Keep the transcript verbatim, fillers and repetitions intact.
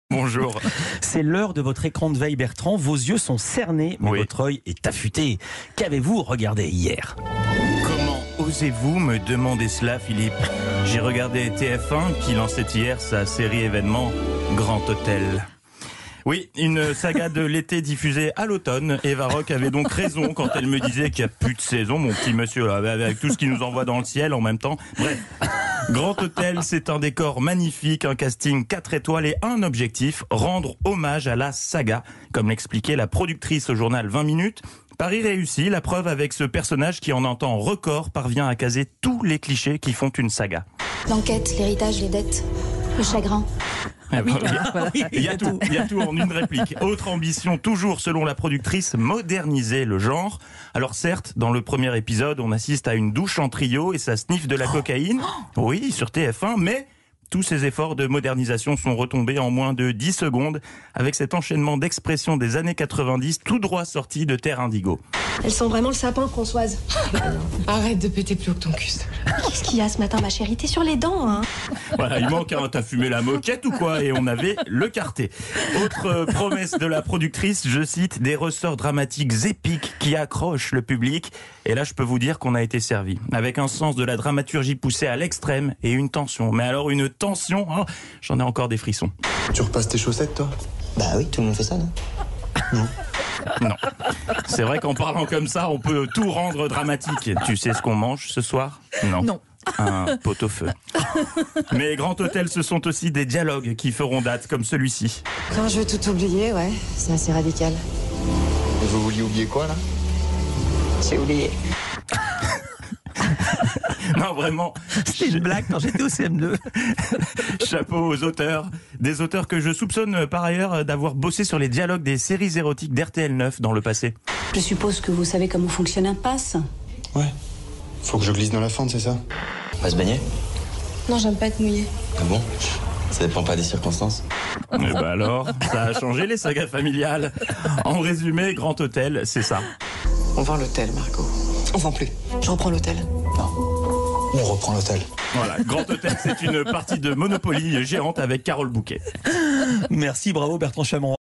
Bonjour. C'est l'heure de votre écran de veille, Bertrand. Vos yeux sont cernés, mais Oui. votre œil est affûté. Qu'avez-vous regardé hier? Comment osez-vous me demander cela, Philippe? J'ai regardé T F un qui lançait hier sa série événement Grand Hôtel. Oui, une saga de l'été diffusée à l'automne. Eva Rock avait donc raison quand elle me disait qu'il n'y a plus de saison, mon petit monsieur, avec tout ce qui nous envoie dans le ciel en même temps. Bref, Grand Hôtel, c'est un décor magnifique, un casting quatre étoiles et un objectif, rendre hommage à la saga. Comme l'expliquait la productrice au journal vingt minutes, Paris réussit, la preuve avec ce personnage qui en un temps record parvient à caser tous les clichés qui font une saga. L'enquête, l'héritage, les dettes, le chagrin. Ah bah, il y a- il y a tout, il y a tout en une réplique. Autre ambition, toujours selon la productrice, moderniser le genre. Alors certes, dans le premier épisode, on assiste à une douche en trio et ça sniffe de la cocaïne. Oui, sur T F un, mais tous ces efforts de modernisation sont retombés en moins de dix secondes avec cet enchaînement d'expressions des années quatre-vingt-dix tout droit sorti de Terre Indigo. Elles sont vraiment le sapin, Françoise. Arrête de péter plus haut que ton cul. Qu'est-ce qu'il y a ce matin, ma chérie? T'es sur les dents, hein? Voilà, il manque un, t'as fumé la moquette ou quoi? Et on avait le quartet. Autre euh, promesse de la productrice, je cite, des ressorts dramatiques épiques qui accrochent le public. Et là, je peux vous dire qu'on a été servi. Avec un sens de la dramaturgie poussé à l'extrême et une tension. Mais alors une tension, oh, j'en ai encore des frissons. Tu repasses tes chaussettes, toi? Bah oui, tout le monde fait ça, non? Non. C'est vrai qu'en parlant comme ça, on peut tout rendre dramatique. Tu sais ce qu'on mange ce soir? Non. Non. Un pot-au-feu. Mais Grand Hôtel, ce sont aussi des dialogues qui feront date, comme celui-ci. Quand je veux tout oublier, ouais, c'est assez radical. Et vous vouliez oublier quoi, là? J'ai oublié. Non, vraiment. C'était une blague quand j'étais au C M deux. Chapeau aux auteurs. Des auteurs que je soupçonne par ailleurs d'avoir bossé sur les dialogues des séries érotiques d'R T L neuf dans le passé. Je suppose que vous savez comment fonctionne un pass. Ouais. Faut que je glisse dans la fente, c'est ça? On va se baigner? Non, j'aime pas être mouillée. Ah bon? Ça dépend pas des circonstances. Et bah alors, ça a changé les sagas familiales. En résumé, Grand Hôtel, c'est ça. On vend l'hôtel, Margot. On vend plus. Je reprends l'hôtel. On reprend l'hôtel. Voilà, Grand Hôtel, c'est une partie de Monopoly géante avec Carole Bouquet. Merci, bravo Bertrand Chamon.